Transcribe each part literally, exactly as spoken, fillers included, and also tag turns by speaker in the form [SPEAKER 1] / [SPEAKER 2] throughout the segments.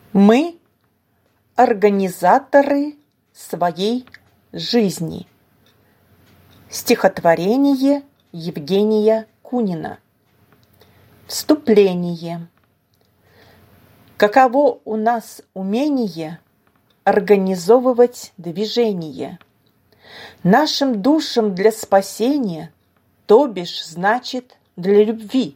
[SPEAKER 1] Мы организаторы своей жизни. Стихотворение Евгения Кунина. Вступление. Каково у нас умение организовывать движение нашим душам для спасения, то бишь значит для любви.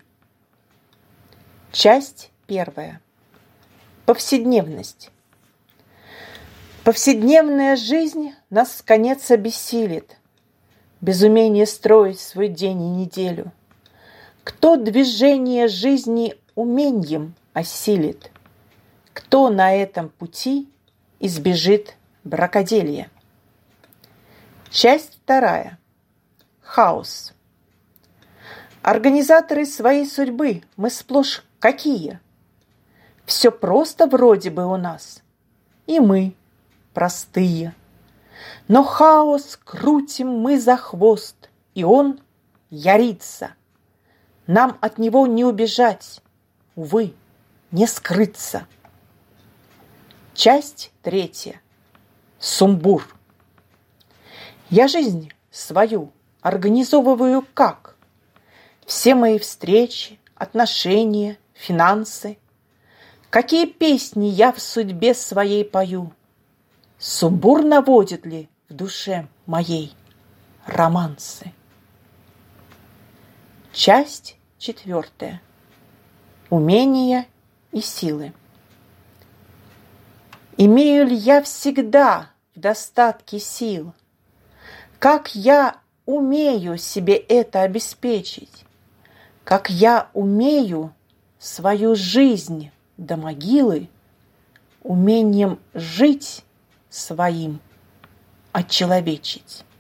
[SPEAKER 1] Часть первая. Повседневность. Повседневная жизнь нас конец обессилит, без умения строить свой день и неделю. Кто движение жизни уменьем осилит, кто на этом пути избежит бракоделья. Часть вторая. Хаос. Организаторы своей судьбы мы сплошь какие? Все просто вроде бы у нас, и мы простые. Но хаос крутим мы за хвост, и он ярится. Нам от него не убежать, увы, не скрыться. Часть третья. Сумбур. Я жизнь свою организовываю как? Все мои встречи, отношения, финансы. Какие песни я в судьбе своей пою? Сумбур наводит ли в душе моей романсы? Часть четвертая. Умения и силы. Имею ли я всегда в достатке сил? Как я умею себе это обеспечить? Как я умею свою жизнь до могилы умением жить своим отчеловечить?